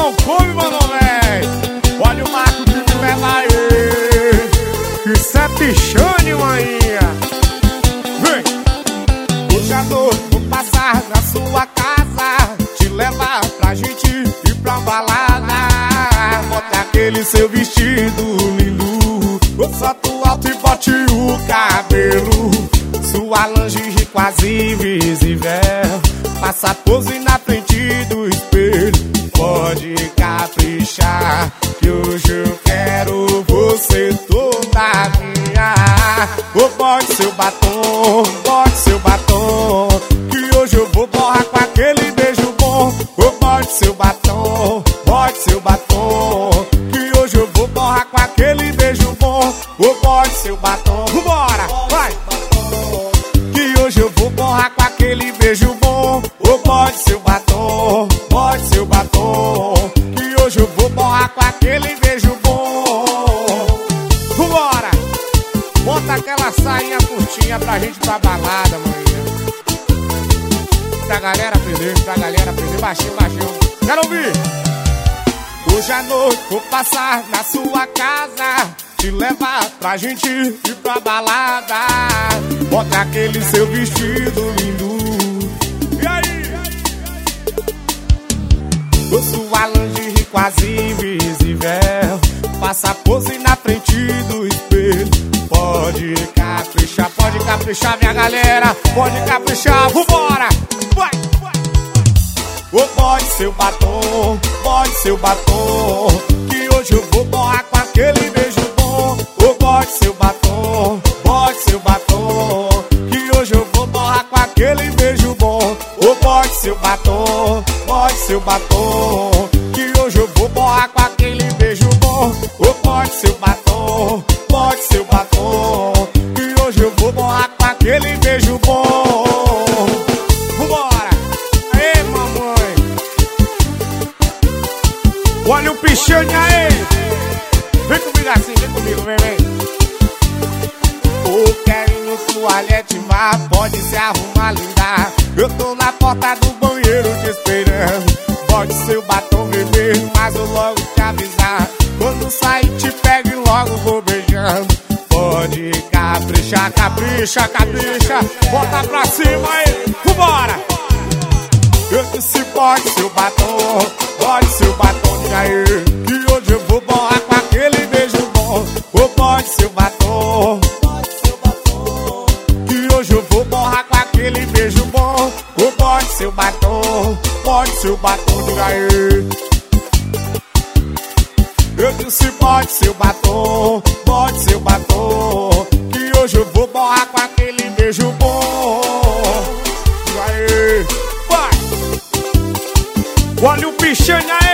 não come, mano, véi. Olha o Marco que me leva aí. Isso é pichane, maninha. Vem. Hoje à noite vou passar na sua casa, te levar pra gente ir pra balada. Bota aquele seu vestido lindo, o salto alto e bote o cabelo. Sua lingerie quase invisível, passa pose na frente do espelho. Pode caprichar, que hoje eu quero você toda minha. Ou bote seu batom, que hoje eu vou borrar com aquele beijo bom. Ou bote seu batom, que hoje eu vou borrar com aquele beijo bom. Ou bote seu batom, vambora, vai! Que hoje eu vou borrar com aquele beijo bom. Ou bote seu batom, que hoje eu vou borrar com aquele beijo bom. Vambora! Bota aquela sainha curtinha pra gente ir pra balada, maninha. Pra galera aprender, baixinho. Quero ouvir! Hoje à noite vou passar na sua casa, te levar pra gente ir pra balada. Bota aquele seu vestido lindo. E aí? Sua lingerie quase invisível, passa pose na frente do espelho. Pode caprichar, minha galera. Pode caprichar, vambora! Vai! Ou bote seu batom, que hoje eu vou borrar com aquele beijo bom. Ou bote seu batom, que hoje eu vou borrar com aquele beijo bom. Ou bote seu batom, que hoje eu vou borrar com aquele beijo bom. Ou bote seu batom, que hoje eu vou borrar com aquele beijo bom. Vambora! Aê, mamãe! Olha o pichane aí! Vem comigo assim, vem. Ô, querendo toalhete, vá, pode se arrumar, linda. Eu tô na porta do banheiro te esperando. Bote seu batom vermelho, mas eu logo te avisar. Quando sair te pego e logo vou beijando. Pode caprichar, bota pra cima aí, vambora! Eu disse bote seu batom, aí, que hoje eu vou borrar com aquele beijo bom. Ou bote seu batom, que hoje eu vou borrar com aquele beijo bom. Ou bote seu batom, diga aí. Eu disse bote seu batom, que hoje eu vou borrar com aquele beijo bom. Diga aí, vai! Olha o pichane aí!